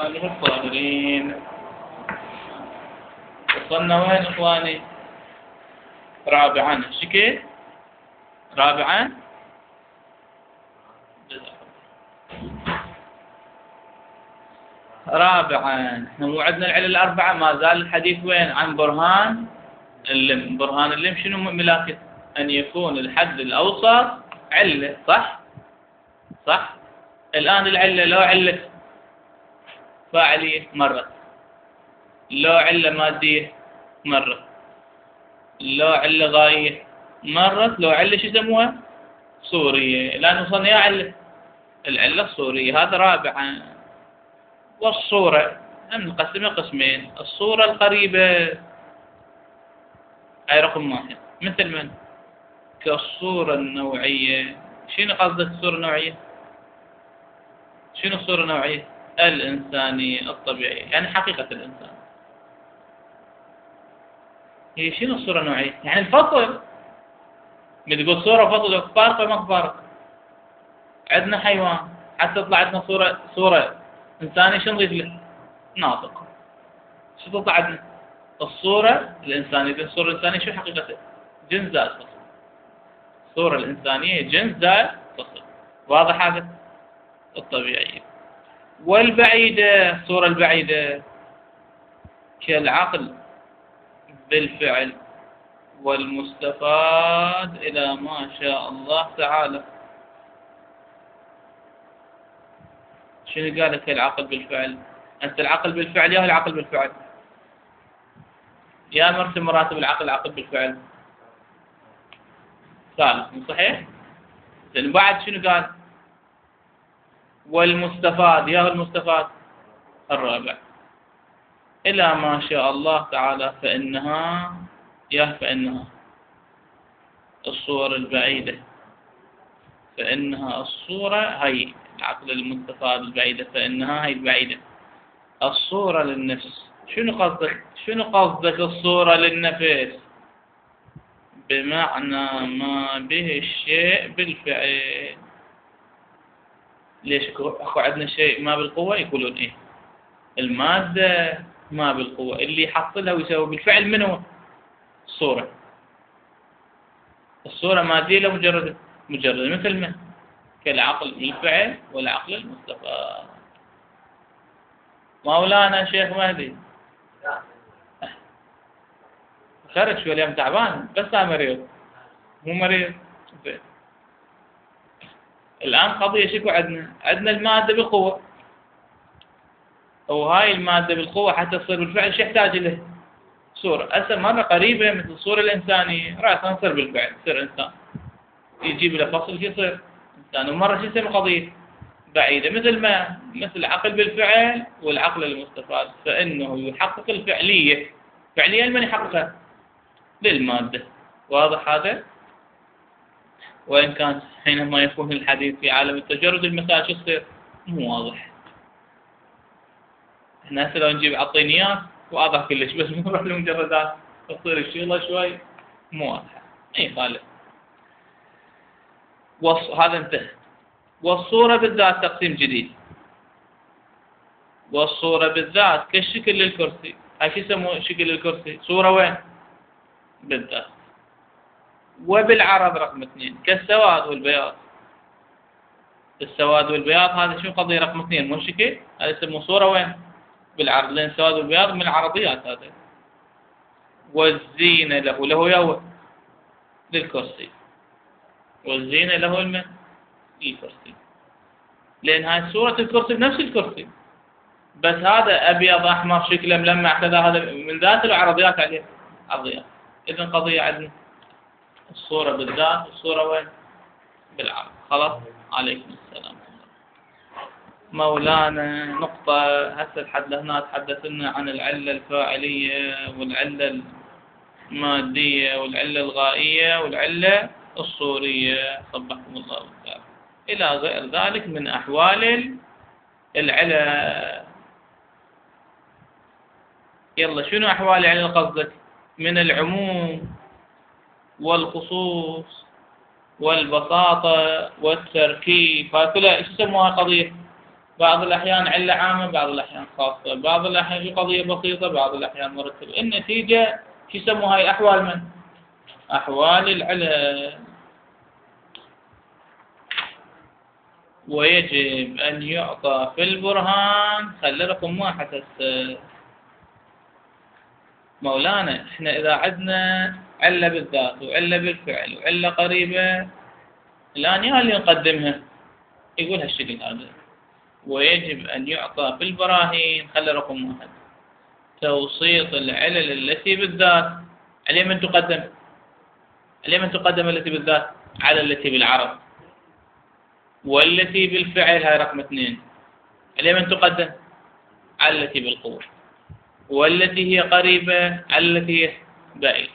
آله الطاهرين. وصلنا وين إخواني؟ رابعا شكل رابعا احنا وعدنا العلل الأربعة. ما زال الحديث وين؟ عن برهان اللم. برهان اللم شنو ملاكه؟ أن يكون الحد الأوسط علة. صح. الآن العلة لو علة فاعلية مرة، لو علة مادية مرة، لو علة غاية مرة، لو علة شو يسموها؟ صورية. الآن وصلنا يا علة العلة الصورية، هذا رابعا. والصورة نقسمها قسمين. الصورة القريبة هاي رقم واحد، مثل من؟ كالصورة النوعية. شنو قصدك الصورة النوعية؟ شنو الصورة النوعية؟ الإنسانية الطبيعية، يعني حقيقة الإنسان. هي شنو الصورة النوعية؟ يعني الفصل. من تقول صورة فصل فارق وما فارق. عندنا حيوان حتى تطلع عندنا صورة إنسانية، شنو نضيف له؟ ناطق. شو تطلع عندنا؟ الصورة الإنسانية. الصورة الإنسانية شو حقيقتها؟ جنس زائد فصل. الصورة الإنسانية جنس زائد فصل. واضح هذا؟ الطبيعية. والبعيدة، الصورة البعيدة كالعقل بالفعل والمستفاد إلى ما شاء الله تعالى. شنو قال لك العقل بالفعل؟ أنت العقل بالفعل يا العقل بالفعل؟ يا مرتب مراتب العقل بالفعل ثالث، مو صحيح؟ لأن بعد شنو قال؟ والمستفاد يا المستفاد الرابع إلى ما شاء الله تعالى. فإنها الصور البعيدة. فإنها الصورة هي العقل المستفاد البعيدة. فإنها هي البعيدة. الصورة للنفس. شنو قصدك الصورة للنفس؟ بمعنى ما به الشيء بالفعل. ليش اكو عندنا شيء ما بالقوة يقولون ايه؟ المادة ما بالقوة، اللي يحصلها ويسوي بالفعل منه الصورة. الصورة مادية لو مجرد مثل من؟ كالعقل بالفعل والعقل المستفاد. مولانا شيخ مهدي خرج شو اليوم تعبان، بس أنا مريض مو مريض. الآن قضية شكو عندنا المادة بالقوة، وهاي المادة بالقوة حتى تصير بالفعل شو يحتاج له؟ صورة. هسه مرة قريبة مثل الصورة الإنسانية، رأسا نصير بالفعل يصير إنسان، يجيب له فصل يصير إنسان. ومرة شو يسمى قضية بعيدة مثل العقل بالفعل والعقل المستفاد. فإنه يحقق الفعلية. فعلية لمن يحققها؟ للمادة. واضح هذا؟ وإن كان حينما يكون الحديث في عالم التجرد المثال شو يصير؟ مو واضح. احنا هسه لو نجيب عطينيات واضح كلش، بس نروح للمجردات تصير الشغله شوي مو واضحه. ما يخالف. هذا انتهى. والصورة بالذات تقسيم جديد. والصورة بالذات كالشكل للكرسي. هاي شو يسموه شكل الكرسي؟ صورة وين؟ بالذات. وبالعرض رقم 2 كالسواد والبياض. السواد والبياض هذا شو قضية رقم 2 مو شكل؟ هذا يسموه صورة وين؟ بالعرض، لأن السواد والبياض من العرضيات هذا. والزينة له يا للكرسي. والزينة له الكرسي، لأن هاي صورة الكرسي بنفس الكرسي، بس هذا أبيض أحمر شكله ملمع كذا، هذا من ذات العرضيات عليه عرضيات. إذن قضية عندنا الصورة بالذات والصورة وين؟ بالعرض. خلاص. عليكم السلام. مولانا نقطة هسه لحد هنا تحدثنا عن العلة الفاعلية والعلة المادية والعلة الغائية والعلة الصورية. صبحكم الله بالخير. إلى غير ذلك من أحوال العلة. يلا شنو أحوال العلة قصدك؟ من العموم والخصوص والبساطة والتركيب. هاي كلها ايش يسموها قضية؟ بعض الأحيان علة عامة، بعض الأحيان خاصة، بعض الأحيان في قضية بسيطة، بعض الأحيان مرتبة. النتيجة شو يسموها هاي؟ أحوال من؟ أحوال العلل. ويجب أن يعطى في البرهان، خلي رقم واحد هسه مولانا. احنا إذا عندنا علة بالذات وعلة بالفعل وعلة قريبة، الآن يا اللي نقدمها يقول هالشكل هذا: ويجب أن يعطى في البراهين، خلي رقم واحد، توسيط العلل التي بالذات. على من تقدم؟ على من تقدم التي بالذات؟ على التي بالعرض. والتي بالفعل هاي رقم اثنين، على من تقدم؟ على التي بالقوة. والتي هي قريبة على التي هي بعيدة.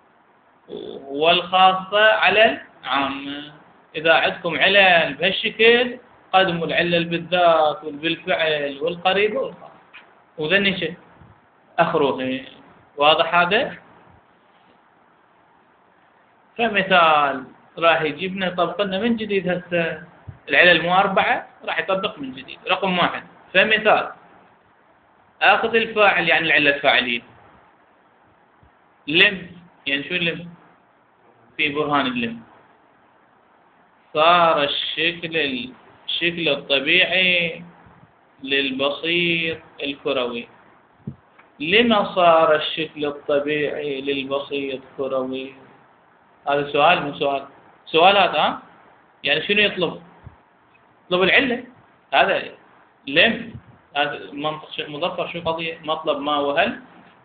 والخاصة على العامة. إذا عندكم علل بهالشكل قدموا العلل بالذات والبالفعل والقريبة والخاصة، وذني شيء أخروه. واضح هذا؟ فمثال راح يجيبنا يطبق لنا من جديد هسه العلل مو أربعة، راح يطبق من جديد. رقم واحد، فمثال آخذ الفاعل يعني العلة الفاعلية. لم، يعني شو اللم؟ في برهان اللم صار الشكل الطبيعي للبسيط الكروي. لما صار الشكل الطبيعي للبسيط كروي؟ هذا سؤال مو سؤال؟ سؤالات ها؟ يعني شنو يطلب؟ يطلب العلة. هذا لم، هذا منطق شيخ مظفر. شو قضية؟ مطلب ما وهل،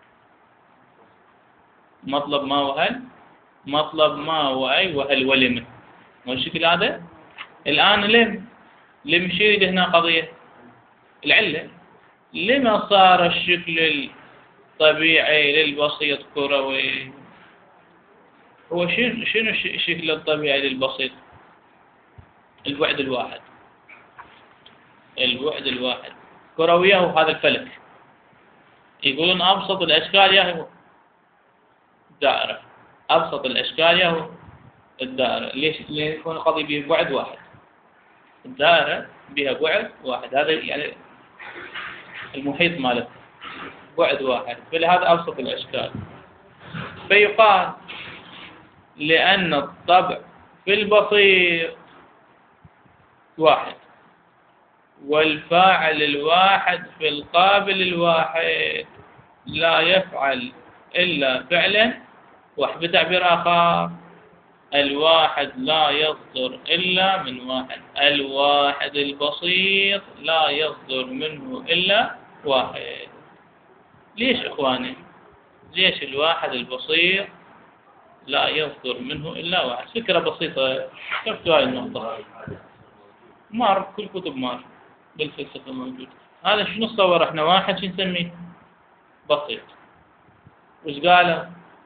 مطلب ما وهل، مطلب ما وأي وهل ولم. والشكل هذا الآن لم شو يريد هنا قضية؟ العلة. لما صار الشكل الطبيعي للبسيط كروي؟ هو شنو الشكل الطبيعي للبسيط؟ البعد الواحد. البعد الواحد كروية هو هذا الفلك. يقولون أبسط الأشكال يا هو الدائرة. أبسط الأشكال يا هو الدائرة. ليش؟ لأن يكون القضية بها بعد واحد. الدائرة بها بعد واحد، هذا يعني المحيط ماله بعد واحد، فلهذا أبسط الأشكال. فيقال لأن الطبع في البسيط واحد، والفاعل الواحد في القابل الواحد لا يفعل إلا فعلا واحد. بتعبير آخر، الواحد لا يصدر إلا من واحد. الواحد البسيط لا يصدر منه إلا واحد. ليش إخواني؟ ليش الواحد البسيط لا يصدر منه إلا واحد؟ فكرة بسيطة. شفتوا هاي النقطة؟ مار كل كتب مار بالفلسفة موجود. هذا شنو نصور احنا؟ واحد شو نسميه؟ بسيط. وش قالوا؟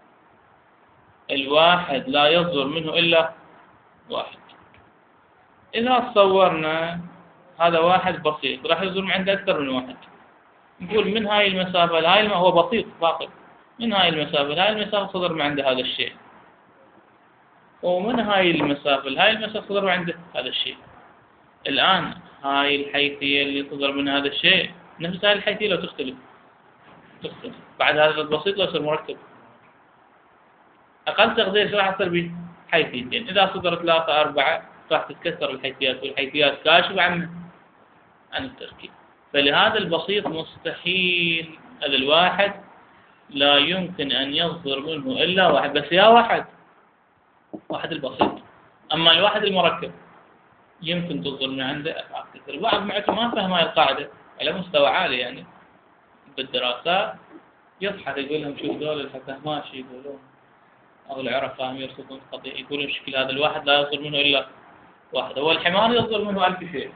الواحد لا يصدر منه إلا واحد. إذا صورنا هذا واحد بسيط راح يصدر من عنده أكثر من واحد. نقول من هاي المسافة لهاي هو بسيط فاقد، من هاي المسافة لهاي المسافة صدر من عنده هذا الشيء، ومن هاي المسافة لهاي المسافة صدر من عنده هذا الشيء. الآن هاي الحيثية اللي صدر من هذا الشيء نفس هاي الحيثية لو تختلف بعد هذا البسيط لو يصير مركب. أقل تقدير شو راح تصير به؟ حيثيتين. إذا صدر 3 4 راح تتكسر الحيثيات، والحيثيات كاشفة عن التركيب. فلهذا البسيط مستحيل، هذا الواحد لا يمكن أن يصدر منه إلا واحد. بس يا واحد البسيط. أما الواحد المركب يمكن تصدر من عنده أفعال كثير. بعض معكم ما فهم هاي القاعدة على مستوى عالي يعني بالدراسات، يضحك يقول لهم شوف دول الفهمان شو يقولون، أو العرب فاهم يرصدون القضية، يقولون الشكل هذا الواحد لا يصدر منه إلا واحد. هو الحمار يصدر منه 1000 شيء.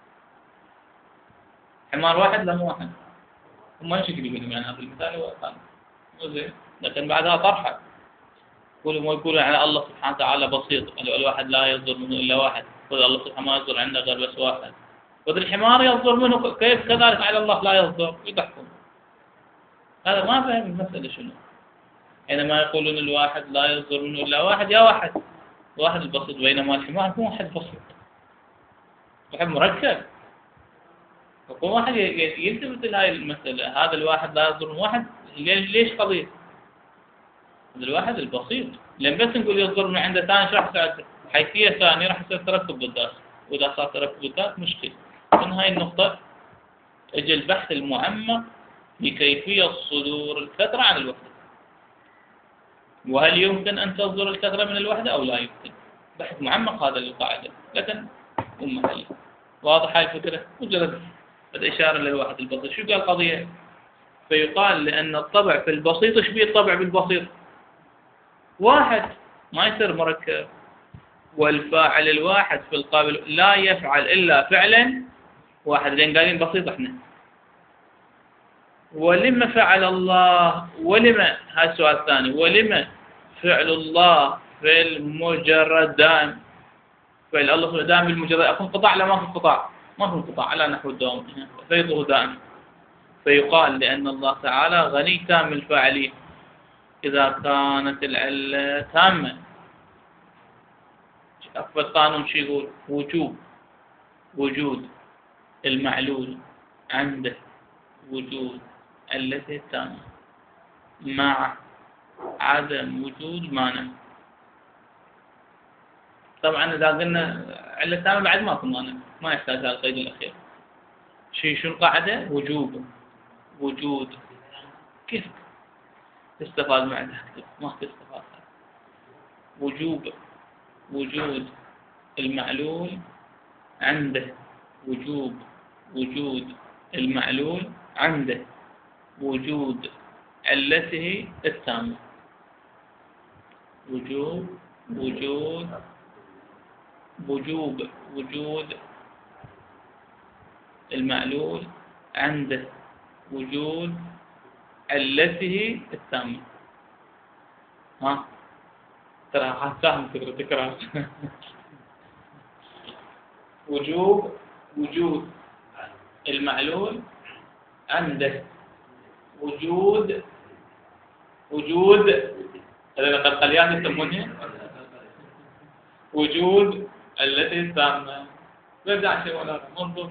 حمار واحد لا مو واحد. هم ايش يقولون يعني هذا المثال هو قال مو زين، لكن بعدها طرحه يقولون على الله سبحانه وتعالى بسيط، الواحد لا يصدر منه إلا واحد، الله سبحانه ما يصدر عنده غير بس واحد. وذا الحمار يصدر منه كيف كذلك على الله لا يصدر؟ يضحكون. هذا ما فهم المسألة شنو. حينما يقولون الواحد لا يصدر منه إلا واحد، يا واحد البسيط، بينما الحمار مو واحد بسيط، واحد مركب. فكل واحد يلتفت لهاي المسألة. هذا الواحد لا يصدر من واحد، ليش قضية؟ هذا الواحد البسيط، لأن بس نقول يصدر من عنده ثاني شو راح يساعد؟ حيثية ثانية راح يصير تركب بالذات، وإذا صار تركب بالذات مشكلة. من هاي النقطة اجى البحث المعمق بكيفية صدور الكثرة عن الوحدة، وهل يمكن أن تصدر الكثرة من الوحدة أو لا يمكن. بحث معمق هذا القاعدة، لكن محل. واضح هاي الفكرة؟ مجرد إشارة للواحد البسيط. شو قال قضية؟ فيقال لأن الطبع في البسيط يشبه الطبع بالبسيط، واحد ما يصير مركب، والفاعل الواحد في القابل لا يفعل إلا فعلا واحد، لأن قايلين بسيط احنا. ولما فعل الله، ولما، هذا السؤال الثاني، ولما فعل الله في المجرد دائم؟ فعل الله في دائم بالمجرد، أكون انقطاع؟ لا، ما في انقطاع، ما في انقطاع على نحو الدوام، فيضه دائم. فيقال لأن الله تعالى غني تام الفاعلية إذا كانت العلة تامة. أكبر قانون شو يقول؟ وجود المعلول عنده وجود علته التامة مع عدم وجود مانع. طبعا إذا قلنا علة تامة بعد ماكو مانع، ما يحتاج هذا القيد الأخير. شو القاعدة؟ وجود. كيف تستفاد معها؟ ما تستفاد. وجود المعلول عنده وجود المعلول عنده وجود علته التامة. وجود المعلول عنده وجود علته التامة. ها ترى حسام فكرة تكرار. وجود المعلول عنده وجود هذا القليان يسمونه وجود التي التامة. برجع شيء ولا منظور.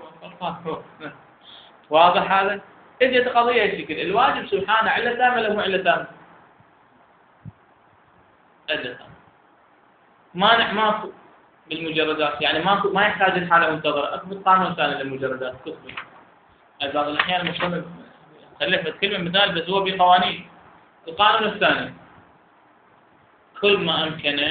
واضح هذا؟ اجت قضية الشكل. الواجب سبحانه علة تامة ولا مو علة تامة؟ علة تامة. مانع ماكو بالمجردات، يعني ماكو، ما يحتاج الحالة منتظرة. اكبر قانون ثاني للمجردات كتب. بعض الأحيان المصنف خلفت كلمة مثال بس هو بقوانين. القانون الثاني: كل ما أمكن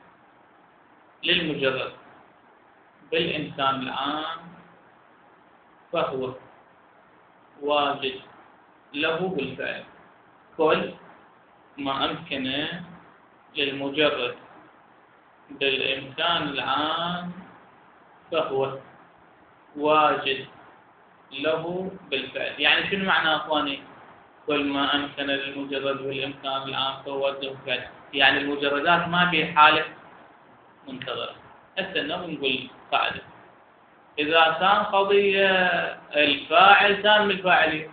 للمجرد بالإمكان العام فهو واجد له بالفعل. كل ما أمكن للمجرد بالإمكان العام فهو واجد له بالفعل. يعني شنو معنى أخواني؟ كل ما أمكن للمجرد بالإمكان العام فهو واجد له بالفعل، يعني المجردات ما في حالة منتظرة. هسه نقول قاعدة: إذا كان قضية الفاعل تام الفاعلية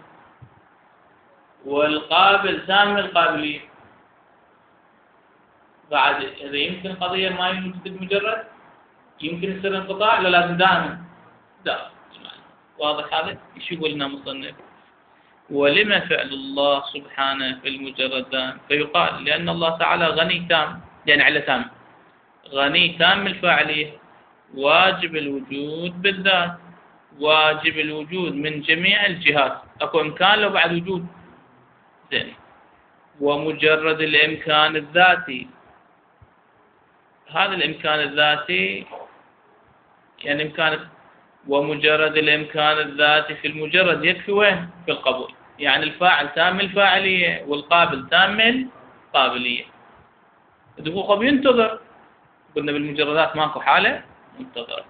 والقابل تام القابلية، بعد إذا يمكن قضية ما يوجد المجرد، يمكن يصير انقطاع ولا لازم دائما؟ واضح هذا؟ ايش يقول لنا مصنف؟ ولما فعل الله سبحانه في المجرد دائم؟ فيقال لأن الله تعالى غني تام، يعني علة تام، غني تام الفاعلية، واجب الوجود بالذات، واجب الوجود من جميع الجهات. اكو امكان لو بعد وجود، زين. ومجرد الامكان الذاتي، هذا الامكان الذاتي يعني امكان، ومجرد الامكان الذاتي في المجرد يكفي وين؟ في القبول. يعني الفاعل تام الفاعلية والقابل تام القابلية. الدقوق ينتظر، قلنا بالمجردات ماكو حالة منتظرة.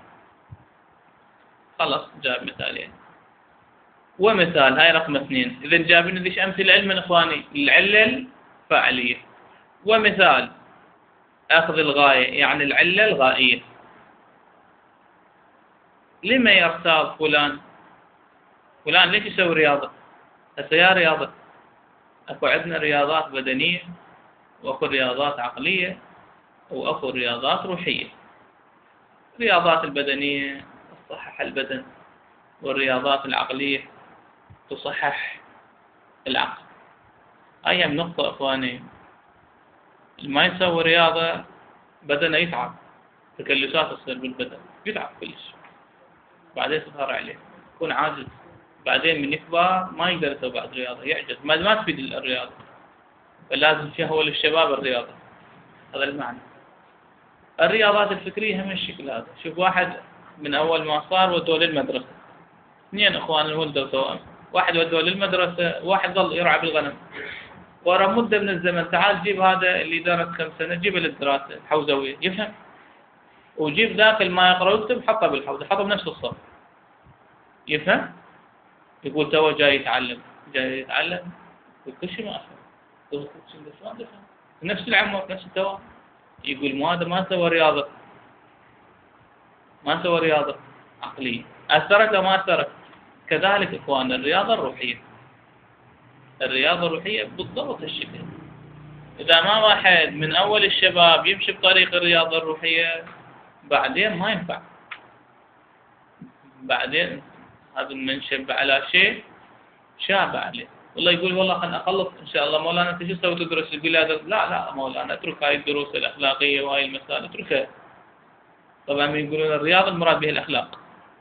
خلاص جاب مثالين. ومثال هاي رقم 2. إذا جاب لنا ليش أمثلة علما إخواني؟ العلة الفاعلية. ومثال أخذ الغاية، يعني العلة الغائية. لما يرتاض فلان ليش يسوي رياضة؟ هسه يا رياضة، أكو عندنا رياضات بدنية وأكو رياضات عقلية وأكو رياضات روحية. الرياضات البدنية تصحح البدن، والرياضات العقلية تصحح العقل. هاي هم نقطة إخواني. اللي ما يسوي رياضة بدنه يتعب، تكلسات تصير بالبدن، يتعب كلش، بعدين تظهر عليه يكون عاجز، بعدين من يكبر ما يقدر يسوي بعد رياضة، يعجز، ما تفيد الرياضة. فلازم شهوة للشباب الرياضة، هذا المعنى. الرياضات الفكرية هم الشكل هذا. شوف واحد من أول ما صار ودوه للمدرسة، اثنين إخوان الولد وتوأم، واحد ودوه للمدرسة، واحد ظل يرعى بالغنم. ورا مدة من الزمن تعال جيب هذا اللي درس كم سنة، جيبه للدراسة الحوزوية يفهم، وجيب ذاك اللي ما يقرأ ويكتب حطه بالحوزة، حطه بنفس الصف يفهم. يقول تو جاي يتعلم، جاي يتعلم، يقول كل شيء ما أفهم، نفس العمر نفس التوأم. يقول ما هذا ما سوى رياضة، ما سوى رياضة عقلية، أثرت أو ما أثرت. كذلك إخواننا الرياضة الروحية، الرياضة الروحية بالضبط الشكل. إذا ما واحد من أول الشباب يمشي بطريق الرياضة الروحية بعدين ما ينفع. بعدين هذا من شب على شيء شاب عليه، والله يقول والله خلنا أخلص إن شاء الله. مولانا أنت شو تسوي تدرس؟ يقول لا مولانا اترك هاي الدروس الأخلاقية وهاي المسائل اتركها. طبعا يقولون الرياضة المراد به الأخلاق،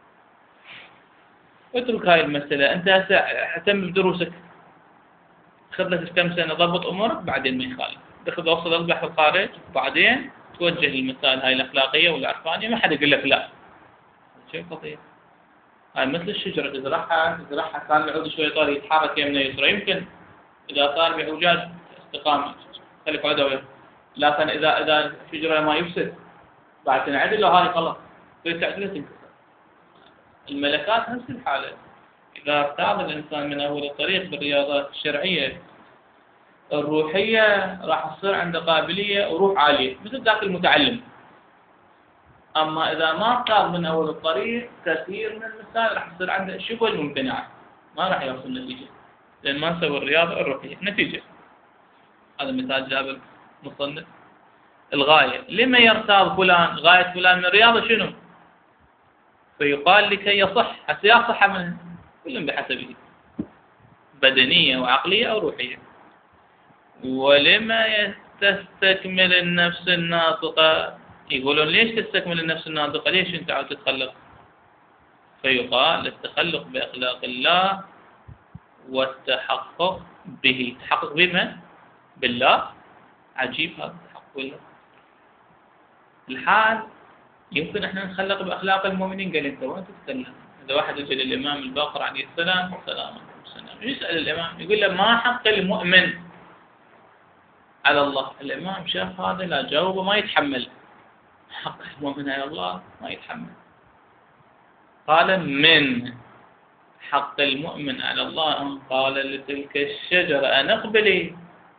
اترك هاي المسألة، أنت هسه اهتم بدروسك، خذ لك كم سنة ضبط أمورك، بعدين ما يخالف تاخذ وصل أصبح في الخارج، وبعدين توجه للمسائل هاي الأخلاقية والعرفانية. ما حد يقول لك لا، شيء خطير. هاي مثل الشجرة تزرعها كان العود شوي طري يتحرك يمنى يسرى، يمكن إذا صار بعوجاج استقامة خليك عدوية، لكن إذا الشجرة ما يفسد بعد تنعدل له هاي خلاص تعدل تنكسر. الملكات نفس الحالة، إذا ارتاض الإنسان من أول الطريق بالرياضات الشرعية الروحية راح تصير عنده قابلية وروح عالية مثل ذاك المتعلم. أما إذا ما ارتاض من أول الطريق كثير من المسائل راح تصير عنده شبه الممتنعات، ما راح يوصل نتيجة، لأن ما سوى الرياضة الروحية. نتيجة هذا مثال جاب المصنف. الغاية لما يرتاض فلان، غاية فلان من الرياضة شنو؟ فيقال لكي يصح، حتى يصح منه كل بحسبه، بدنية وعقلية أو روحية. ولما تستكمل النفس الناطقة، يقولون ليش تستكمل النفس الناطقة؟ ليش أنت عاوز تتخلق؟ فيقال التخلق بأخلاق الله والتحقق به. تحقق بما؟ بالله. عجيب هذا التحقق بالله. الحال يمكن احنا نتخلق بأخلاق المؤمنين. قال انت وين تتكلم؟ إذا واحد يجي للإمام الباقر عليه السلام يسأل الإمام يقول له ما حق المؤمن على الله؟ الإمام شاف هذا لا جاوبه ما يتحمل، حق المؤمن على الله ما يتحمل. قال من حق المؤمن على الله قال لتلك الشجرة أن اقبلي.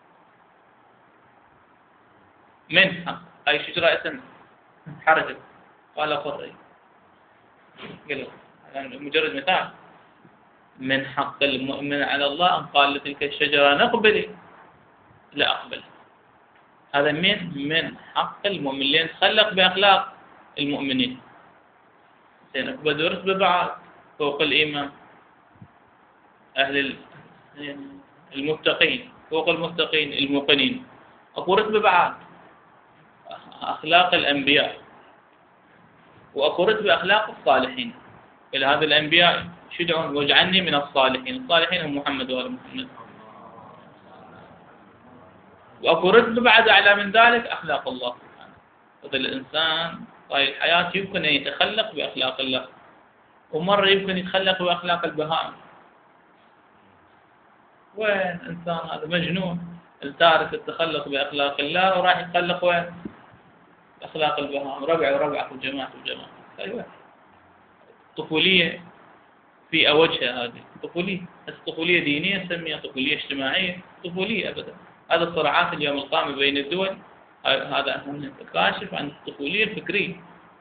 من حق أي شجرة اسم حركت، قال قري، قال مجرد مثال. من حق المؤمن على الله أن قال لتلك الشجرة نقبل، لا أقبل. هذا من حق المؤمن اللي يتخلق بأخلاق المؤمنين. بدو رتبة بعض فوق الإيمان، أهل المتقين فوق المتقين الموقنين، أكو رتبة بعض أخلاق الأنبياء، وأكو رتبة أخلاق الصالحين. إلى هذا الأنبياء شدعون واجعلني من الصالحين، الصالحين هم محمد وآل محمد. وأكو رتبة بعد أعلى من ذلك أخلاق الله سبحانه. فضل الإنسان طيب الحياة يمكن أن يتخلق بأخلاق الله، ومرة يمكن يتخلق بأخلاق البهائم. وين إنسان هذا مجنون التارك التخلق بأخلاق الله وراح يتخلق وين؟ بأخلاق البهائم، ربع وجماعة. أيوة طفولية في أوجهها هذه طفولية، بس طفولية دينية نسميها طفولية اجتماعية، طفولية أبدا. هذا الصراعات اليوم القائمة بين الدول هذا كاشف عن الطفولية الفكرية.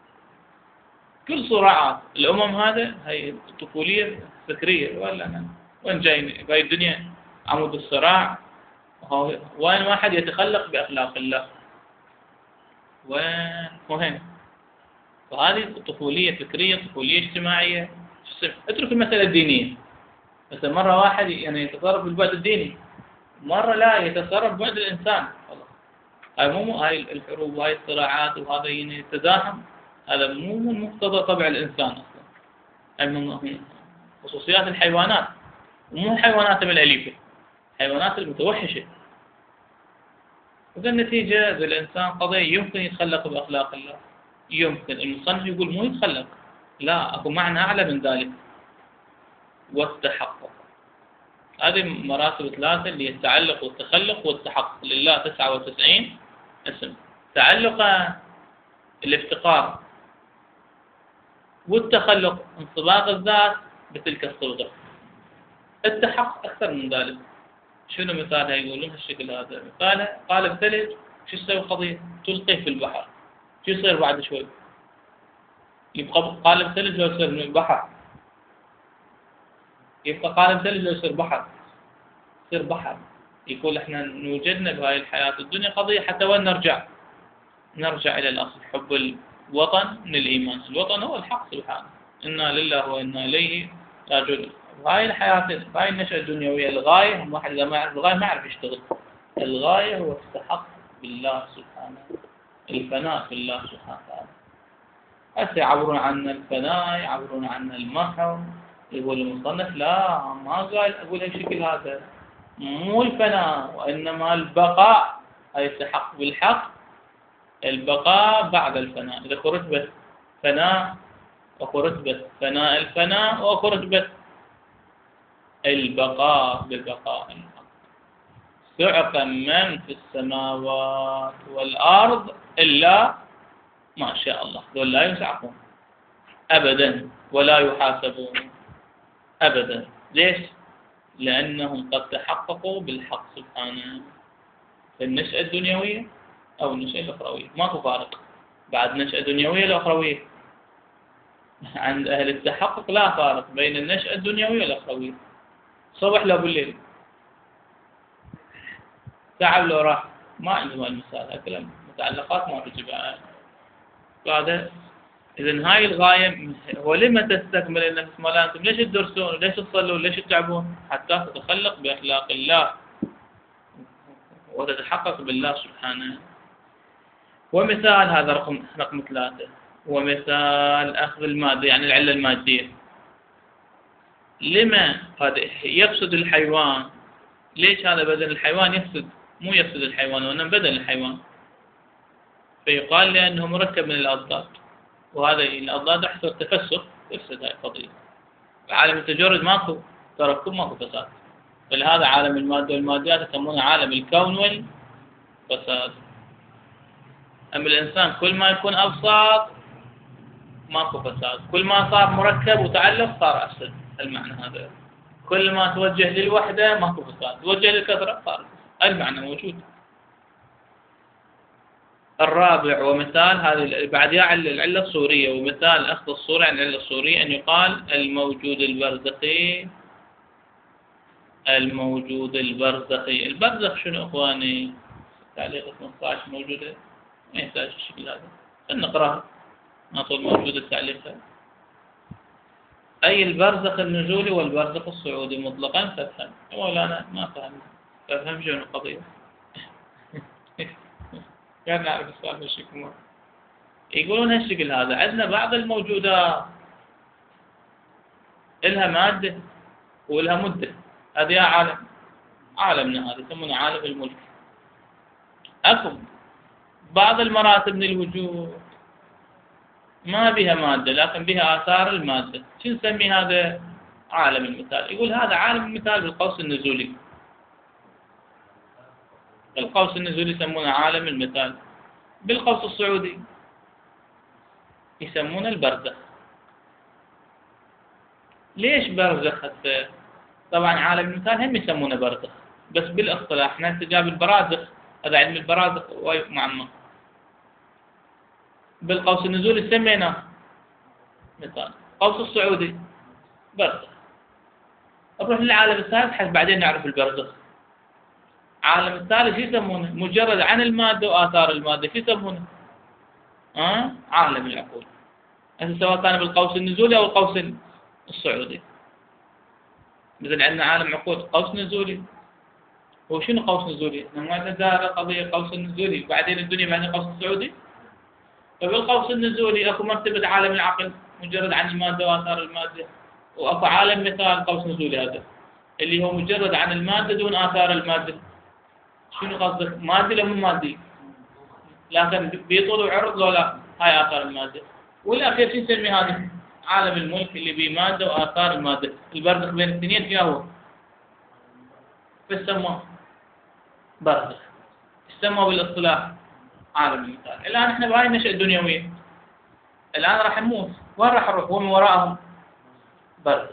كل صراعات الأمم هذا هي طفولية فكرية. ولا وين جايين بهاي الدنيا عمود الصراع، وين واحد يتخلق بأخلاق الله وين. وهذه طفولية فكرية، طفولية اجتماعية. اترك المسألة الدينية. مثلا مرة واحد يعني يتصرف بالبعد الديني، مرة لا يتصرف ببعد الإنسان. هاي الحروب وهاي الصراعات وهذا يعني التزاحم، هذا مو من مقتضى طبع الإنسان أصلا. هاي من خصوصيات الحيوانات، ومو حيواناتهم الأليفة، حيوانات المتوحشة. وذا النتيجة ذا الإنسان قضية يمكن يتخلق بأخلاق الله، يمكن. المصنف يقول مو يتخلق، لا، أكو معنى أعلى من ذلك، والتحقق. هذه مراتب ثلاثة اللي هي التعلق والتخلق والتحقق. لله 99 اسم. تعلق الافتقار، والتخلق انطباق الذات بتلك الصورة. التحقق أكثر من ذلك. شنو مثالها؟ يقولون هالشكل هذا مثاله قالب ثلج، شو يسوي قضية؟ تلقيه في البحر، شو يصير بعد شوي؟ يبقى قالب ثلج لو يصير من البحر، يبقى قالب ثلج لو يصير بحر، يصير بحر. يقول احنا نوجدنا بهاي الحياة الدنيا قضية حتى وين نرجع؟ نرجع إلى الأصل، حب الوطن من الإيمان. الوطن هو الحق سبحانه، إنا لله وإنا إليه راجعون. هاي الحياة، هاي النشأة الدنيوية، الغاية، الواحد إذا ما يعرف الغاية ما يعرف يشتغل. الغاية هو التحقق بالله سبحانه، الفناء في الله سبحانه وتعالى. هسه يعبرون عن الفناء، يعبرون عن المحو. يقول المصنف لا، ما قال أقول هالشكل هذا، مو الفناء وإنما البقاء. هاي التحقق بالحق، البقاء بعد الفناء. إذا رتبة فناء، وأكو رتبة فناء الفناء، وأكو رتبة البقاء ببقاء الحق. صعق من في السماوات والأرض إلا ما شاء الله. دول لا يصعقون أبدا ولا يحاسبون أبدا. ليش؟ لأنهم قد تحققوا بالحق سبحانه. في النشأة الدنيوية أو النشأة الأخروية ماكو فارق. بعد نشأة دنيوية الأخروية، عند أهل التحقق لا فارق بين النشأة الدنيوية والأخروية. صبح لو بالليل، تعب لو راح، ما عندهم المثال. هكذا متعلقات ما تجيبها. هذا إذن هاي الغاية. هو لما تستكمل النفس مالانتم؟ ليش تدرسون؟ ليش تصلون؟ ليش تتعبون؟ حتى تتخلق بأخلاق الله وتتحقق بالله سبحانه. ومثال هذا رقم 3، ومثال أخذ المادة، يعني العلة المادية. لما هذا يفسد الحيوان؟ ليش هذا بدن الحيوان يفسد؟ مو يفسد الحيوان وإنما بدن الحيوان. فيقال لأنه مركب من الأضداد، وهذا الأضداد يحصل تفسخ، يفسد هاي القضية. عالم التجرد ماكو تركب، ماكو فساد. فلهذا عالم المادة والماديات يسمونه عالم الكون والفساد. أما الإنسان كل ما يكون أبسط ماكو فساد، كل ما صار مركب وتعلق صار أفسد. المعنى هذا. كل ما توجه للوحدة ماكو فساد، توجه للكثرة صار. المعنى موجود. الرابع ومثال هذه بعد العلة الصورية، ومثال أخذ الصورة عن العلة الصورية أن يقال الموجود البرزخي. الموجود البرزخي. البرزخ شنو إخواني؟ تعليق 15 موجودة، ما يحتاج الشكل هذا، نقراها ما طول موجود التعليق. أي البرزخ النزولي والبرزخ الصعودي مطلقا. فافهم. مولانا ما فهم، فافهم شنو القضية. كان نعرف السؤال بالشكل. يقولون هالشكل هذا. عندنا بعض الموجودات إلها مادة ولها مدة. هذه عالمنا هذا يسمونه عالم الملك. أكو بعض المراتب من الوجود ما بها مادة لكن بها آثار المادة. شو نسمي هذا؟ عالم المثال. يقول هذا عالم المثال بالقوس النزولي. بالقوس النزولي يسمونه عالم المثال. بالقوس الصعودي يسمونه البرزخ. ليش برزخ حتى؟ طبعا عالم المثال هم يسمونه برزخ، بس بالاصطلاح احنا استجاب البرازخ، هذا علم البرازخ معمق. بالقوس النزولي سميناه مثال. قوس الصعودي برزخ. نروح للعالم الثالث حتى بعدين نعرف البرزخ. عالم الثالث شو يسمونه؟ مجرد عن المادة وآثار المادة. شو يسمونه؟ عالم العقول. سواء كان بالقوس النزولي أو القوس الصعودي. مثل عندنا عالم عقود قوس نزولي. هو شنو قوس نزولي؟ احنا ما عندنا قضية قوس النزولي وبعدين الدنيا بعدين قوس الصعودي. فبالقوس النزولي اكو مرتبة عالم العقل مجرد عن المادة وآثار المادة، واكو عالم مثال قوس نزولي هذا اللي هو مجرد عن المادة دون آثار المادة. شنو قصدك؟ مادي ولا مو مادي؟ لكن بطول وعرض لو لا؟ هاي آثار المادة. والأخير شو نسمي هذا؟ عالم الملك اللي بيه مادة وآثار المادة، البرزخ بين الاثنين فيها هو فيسمى برزخ، يسمى بالاصطلاح عالم المثال. الآن احنا بهاي النشأة الدنيوية، الآن راح نموت، وين راح نروح؟ ومن وراءهم برزخ.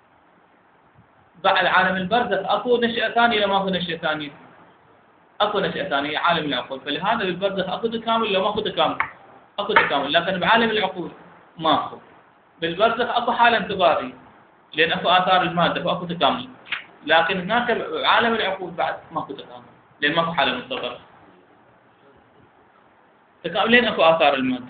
بعد عالم البرزخ اكو نشأة ثانية ولا ماكو نشأة ثانية؟ اكو نشأة ثانية عالم العقول. فلهذا بالبرزخ اكو تكامل لو ماكو تكامل؟ اكو تكامل، لكن بعالم العقول ماكو. بالبرزخ اكو حالة انتظارية لان اكو آثار المادة فاكو تكامل، لكن هناك عالم العقول بعد ماكو تكامل لان ماكو حالة منتظرة. تكامل لين اكو آثار المادة.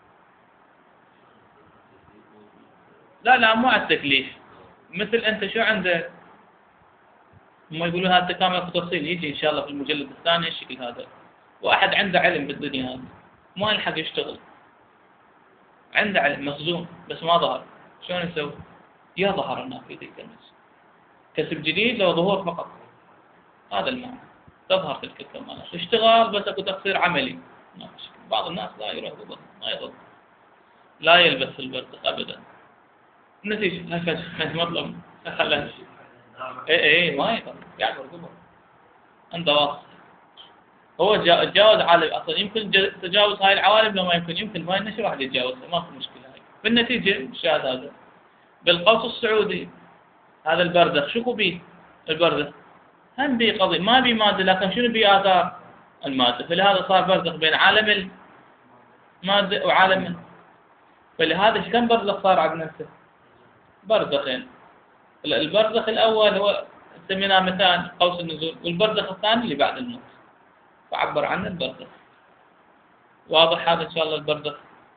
لا مو على التكليف. مثل انت شو عندك؟ هم يقولون هذا التكامل اكو تفصيل يجي ان شاء الله في المجلد الثاني الشكل هذا. واحد عنده علم بالدنيا هذه ما يلحق يشتغل، عنده علم مخزون بس ما ظهر، شلون يسوي؟ يا ظهر هناك في ذيك الناس كسب جديد لو ظهور فقط، هذا المعنى. تظهر تلك الكمالات، اشتغال بس اكو تقصير عملي. بعض الناس لا يرغب ما يظل لا يلبس البرزخ ابدا. النتيجة هكذا مطلب خلاص. اي ما يقدر يعبر قبل عنده واسطة. هو تجاوز عالم اصلا، يمكن تجاوز هاي العوالم لو ما يمكن ما لنا شي واحد يتجاوزها، ما في مشكلة هاي. بالنتيجة الشاهد هذا بالقوس الصعودي هذا البرزخ شو بيه؟ البرزخ هم بيه قضية ما بيه مادة، لكن شنو بيه آثار المادة. فلهذا صار برزخ بين عالم المادة وعالم. فلهذا كم برزخ صار عندنا؟ برزخين. البرزخ الأول هو سميناه مثال قوس النزول، والبرزخ الثاني اللي بعد الموت فعبر عنه البرزخ. واضح هذا إن شاء الله البرزخ.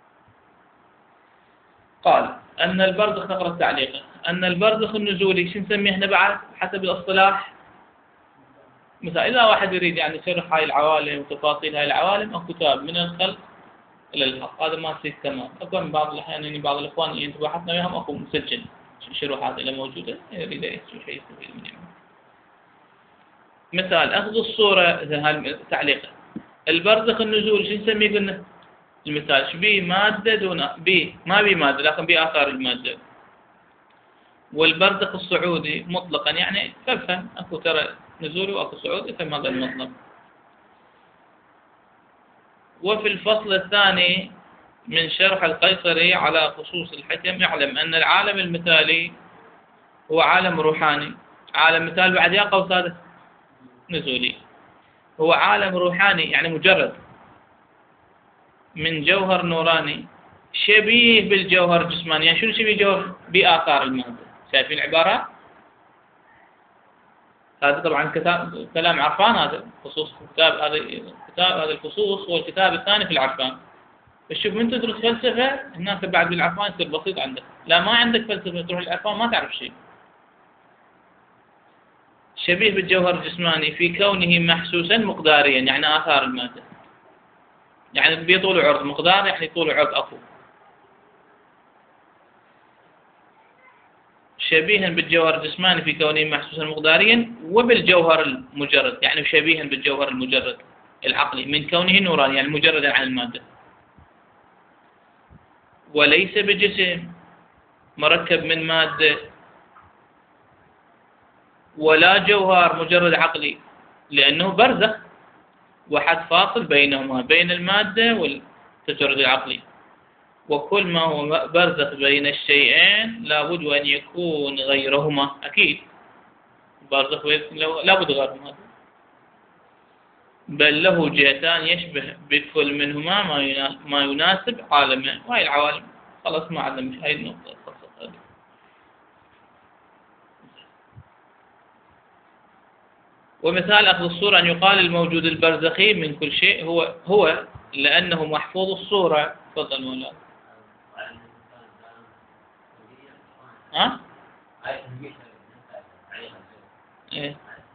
قال أن البرزخ نقرأ التعليق. أن البرزخ النزولي شو نسميه احنا بعد حسب الاصطلاح؟ مثلا إذا واحد يريد يعني شرح هاي العوالم وتفاصيل هاي العوالم أو كتاب من الخلق إلى الحق، هذا ما فيه تمام. أكون بعض الأحيان يعني بعض الإخوان ينتبه حتى وياهم أكو مسجل شروحات إلى موجودة يريد يسوي شيء يستفيد منه. مثال أخذ الصورة تعليقه. البرزخ النزول شو نسميه قلنا؟ المثال شبيه مادة دون بي ما بي مادة لكن بي آثار المادة. والبرزخ الصعودي مطلقا يعني تفهم أكو ترى نزولي وأكو صعودي فهم هذا المطلق. وفي الفصل الثاني من شرح القيصري على خصوص الحكم يعلم أن العالم المثالي هو عالم روحاني. عالم مثال بعد يا قوس هذا نزولي، هو عالم روحاني يعني مجرد من جوهر نوراني شبيه بالجوهر الجسماني. يعني شنو شبيه جوهر؟ بآثار المادة. شايفين العبارة؟ هذا طبعا كلام عرفان، هذا خصوص كتاب هذا الخصوص هو الكتاب الثاني في العرفان. شوف من تدرس فلسفة هناك بعد بالعرفان يصير بسيط عندك. لا ما عندك فلسفة تروح العرفان ما تعرف شيء. شبيه بالجوهر الجسماني في كونه محسوسا مقداريا يعني آثار المادة، يعني بيطول عرض مقدار يعني طول عرض أكو. شبيها بالجوهر الجسماني في كونه محسوسا مقداريا وبالجوهر المجرد يعني شبيها بالجوهر المجرد العقلي من كونه نوراني يعني مجردا عن المادة، وليس بجسم مركب من مادة ولا جوهر مجرد عقلي، لأنه برزخ وحد فاصل بينهما بين المادة والتجرد العقلي. وكل ما هو برزخ بين الشيئين لابد أن يكون غيرهما. أكيد برزخ لابد غيرهما، بل له جهتان يشبه بكل منهما ما يناسب عالمه. وهي العوالم خلاص ما عندنا مش هاي النقطة. ومثال أخذ الصورة أن يقال الموجود البرزخي من كل شيء هو لأنه محفوظ الصورة. تفضل مولانا. ها؟ إيه؟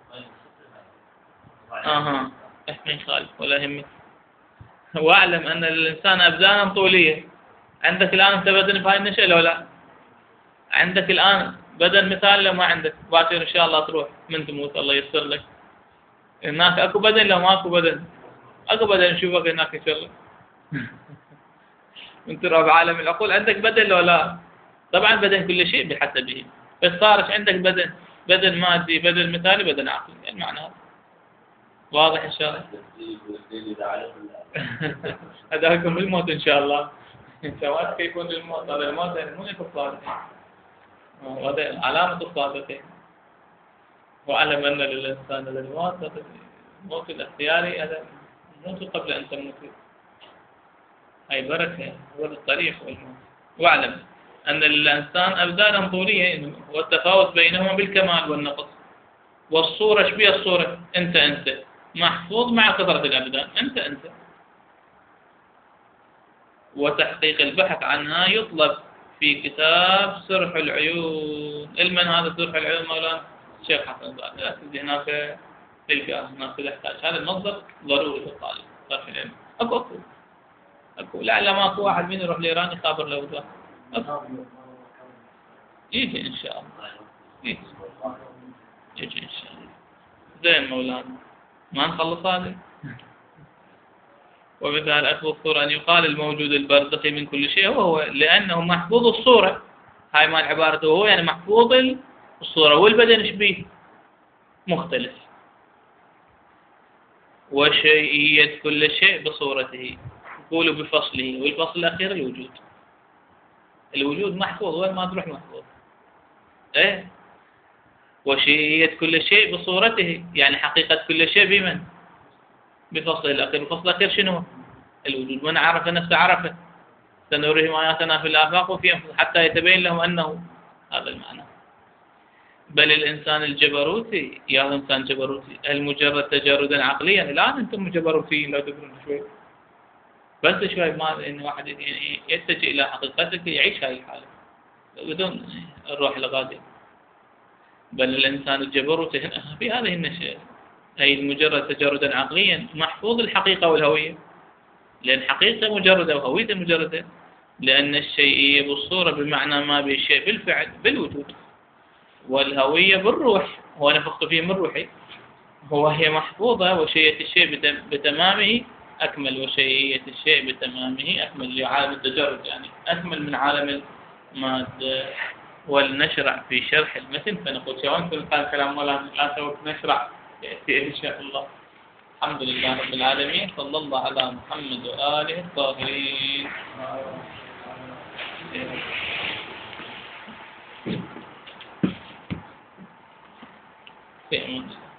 أها، ما يخالف ولا يهمك. واعلم أن للإنسان أبدانا طولية. عندك الآن أنت بدن بهاي النشأة لو لا؟ عندك الآن بدن مثال لو ما عندك باكر إن شاء الله تروح من تموت الله ييسر لك. هناك أكو بدن لو ماكو بدن؟ أكو بدن نشوفك هناك إن شاء الله. من ترى بعالم العقول عندك بدن لو لا؟ طبعا بدن كل شيء بحسبه، بس صارت عندك بدن، بدن مادي، بدن مثالي، بدن عقلي، يعني معنى هذا واضح إن شاء الله. هذاكم بالموت إن شاء الله. سواء كيف يكون الموت، هذا الموت يعني مو الصادقين، هذا علامة الصادقين. واعلم أن للإنسان للموت، الموت الاختياري هذا موت قبل أن تموت. هاي بركة، هو الطريق والموت. واعلم أن للإنسان أبدانا طولية، والتفاوت بينهما بالكمال والنقص. والصورة ايش بيها الصورة؟ أنت محفوظ مع كثرة الأبدان، أنت. وتحقيق البحث عنها يطلب في كتاب سرح العيون. علما هذا سرح العيون مولانا الشيخ حسن زاد، لا تجي هناك تلك هناك تحتاج هذا المصدر ضروري للطالب. سرح العلم أكو لعل ما أكو واحد من يروح لإيران يخابر له ده. يجي إن شاء الله، يجي إن شاء الله. زين مولانا، ما نخلص هذا. وبذلك أخذ الصورة أن يقال الموجود البرزخي من كل شيء هو لأنه محفوظ الصورة. هاي ما العبارة، هو يعني محفوظ الصورة، والبدن إيش بيه؟ مختلف. وشيئية كل شيء بصورته، يقولوا بفصله، والفصل الأخير الوجود محفوظ، وين ما تروح محفوظ. إيه؟ وشيئية كل شيء بصورته، يعني حقيقة كل شيء بمن؟ بفصله الأخير. الفصل الأخير شنو؟ الوجود. من عرف نفسه عرفه، سنريهم آياتنا في الآفاق وفي أنفسهم حتى يتبين لهم أنه هذا المعنى. بل الإنسان الجبروتي، يا إنسان جبروتي المجرد تجردا عقليا. الآن أنتم جبروتيين لو تدرون شوي، بس شوي ما إن واحد يعني يتجه إلى حقيقتك يعيش هاي الحالة بدون الروح الغادية. بل الإنسان الجبروتي في هذه النشأة هي المجرد تجردا عقليا محفوظ الحقيقة والهوية، لأن حقيقة مجردة وهوية مجردة، لأن الشيئية بالصورة بمعنى ما بالشيء بالفعل بالوجود، والهوية بالروح، هو نفخت فيه من روحي، وهي محفوظة. وشيئية الشيء بتمامه أكمل، وشيئية الشيء بتمامه أكمل، لعالم التجرد يعني أكمل من عالم المادة. ولنشرع في شرح المتن فنقول شوان كان كلام ولا لا سوف نشرع يأتي إن شاء الله. الحمد لله رب العالمين، صلى الله على محمد وآله الطاهرين.